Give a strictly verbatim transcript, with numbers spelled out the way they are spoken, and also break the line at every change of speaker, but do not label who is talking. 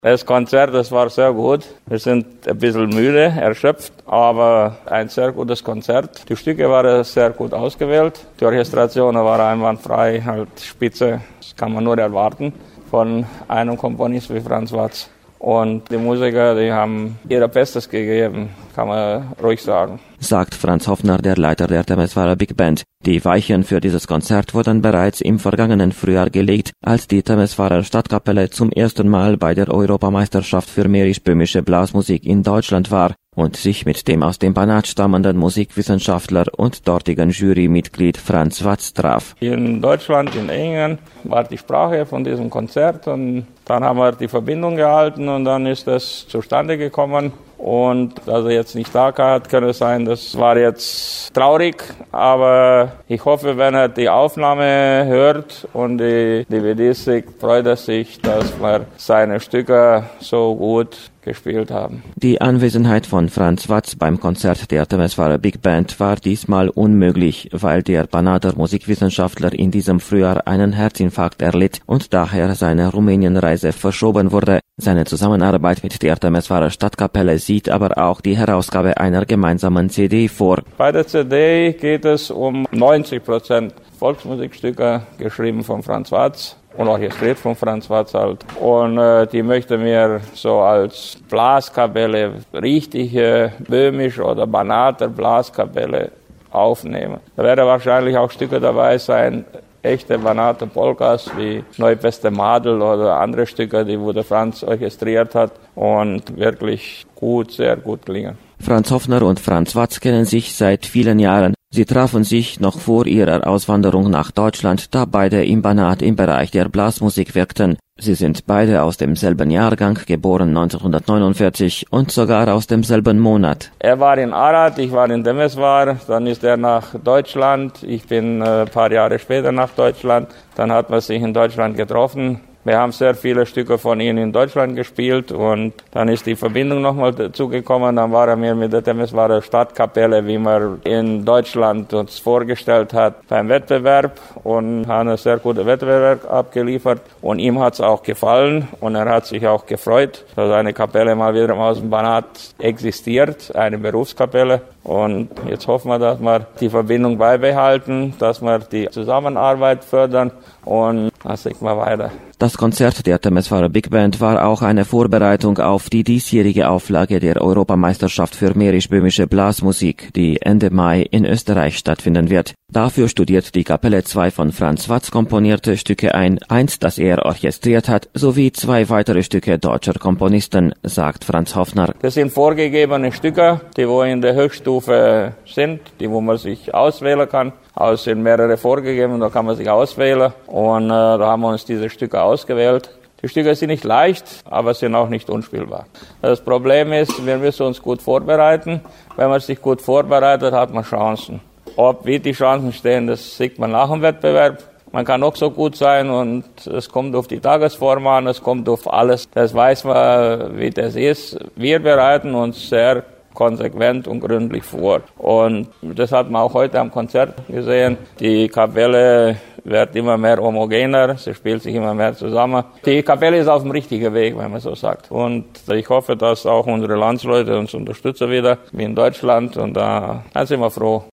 Das Konzert, das war sehr gut. Wir sind ein bisschen müde, erschöpft, aber ein sehr gutes Konzert. Die Stücke waren sehr gut ausgewählt. Die Orchestration war einwandfrei, halt spitze. Das kann man nur erwarten von einem Komponist wie Franz Watz. Und die Musiker, die haben ihr Bestes gegeben, kann man ruhig sagen.
Sagt Franz Hoffner, der Leiter der Temeswarer Big Band. Die Weichen für dieses Konzert wurden bereits im vergangenen Frühjahr gelegt, als die Temeswarer Stadtkapelle zum ersten Mal bei der Europameisterschaft für mährisch-böhmische Blasmusik in Deutschland war und sich mit dem aus dem Banat stammenden Musikwissenschaftler und dortigen Jurymitglied Franz Watz traf.
In Deutschland, in England, war die Sprache von diesem Konzert und dann haben wir die Verbindung gehalten und dann ist das zustande gekommen. Und dass er jetzt nicht da hat, kann es sein, das war jetzt traurig, aber ich hoffe, wenn er die Aufnahme hört und die D V D sieht, freut er sich, dass wir seine Stücke so gut gespielt haben.
Die Anwesenheit von Franz Watz beim Konzert der Temeswarer Big Band war diesmal unmöglich, weil der Banater Musikwissenschaftler in diesem Frühjahr einen Herzinfarkt erlitt und daher seine Rumänienreise verschoben wurde. Seine Zusammenarbeit mit der Temeswarer Stadtkapelle sieht aber auch die Herausgabe einer gemeinsamen C D vor.
Bei der C D geht es um neunzig Prozent Volksmusikstücke, geschrieben von Franz Watz und orchestriert von Franz Watz halt. Und äh, die möchte mir so als Blaskapelle, richtige böhmisch oder Banater Blaskapelle aufnehmen. Da werden wahrscheinlich auch Stücke dabei sein, echte Banater Polkas wie Neubeste Madel oder andere Stücke, die wo der Franz orchestriert hat und wirklich gut, sehr gut klingen.
Franz Hoffner und Franz Watz kennen sich seit vielen Jahren. Sie trafen sich noch vor ihrer Auswanderung nach Deutschland, da beide im Banat im Bereich der Blasmusik wirkten. Sie sind beide aus demselben Jahrgang, geboren neunzehnhundertneunundvierzig und sogar aus demselben Monat.
Er war in Arad, ich war in Temeswar, dann ist er nach Deutschland, ich bin ein paar Jahre später nach Deutschland, dann hat man sich in Deutschland getroffen. Wir haben sehr viele Stücke von ihm in Deutschland gespielt und dann ist die Verbindung nochmal dazugekommen. Dann war er mir mit der Temeswarer Stadtkapelle, wie man in Deutschland uns vorgestellt hat, beim Wettbewerb und hat einen sehr guten Wettbewerb abgeliefert. Und ihm hat es auch gefallen und er hat sich auch gefreut, dass eine Kapelle mal wieder aus dem Banat existiert, eine Berufskapelle. Und jetzt hoffen wir, dass wir die Verbindung beibehalten, dass wir die Zusammenarbeit fördern und dann sehen wir weiter.
Das Konzert der Temeswarer Big Band war auch eine Vorbereitung auf die diesjährige Auflage der Europameisterschaft für mährisch-böhmische Blasmusik, die Ende Mai in Österreich stattfinden wird. Dafür studiert die Kapelle zwei von Franz Watz komponierte Stücke ein, eins, das er orchestriert hat, sowie zwei weitere Stücke deutscher Komponisten, sagt Franz Hoffner.
Das sind vorgegebene Stücke, die wo in der Höchststufe sind, die wo man sich auswählen kann. Es sind mehrere vorgegeben, da kann man sich auswählen und äh, da haben wir uns diese Stücke ausgewählt. Die Stücke sind nicht leicht, aber sind auch nicht unspielbar. Das Problem ist, wir müssen uns gut vorbereiten. Wenn man sich gut vorbereitet, hat man Chancen. Ob wie die Chancen stehen, das sieht man nach dem Wettbewerb. Man kann auch so gut sein und es kommt auf die Tagesform an, es kommt auf alles. Das weiß man, wie das ist. Wir bereiten uns sehr konsequent und gründlich vor. Und das hat man auch heute am Konzert gesehen. Die Kapelle wird immer mehr homogener, sie spielt sich immer mehr zusammen. Die Kapelle ist auf dem richtigen Weg, wenn man so sagt. Und ich hoffe, dass auch unsere Landsleute uns unterstützen wieder, wie in Deutschland. Und da sind wir froh.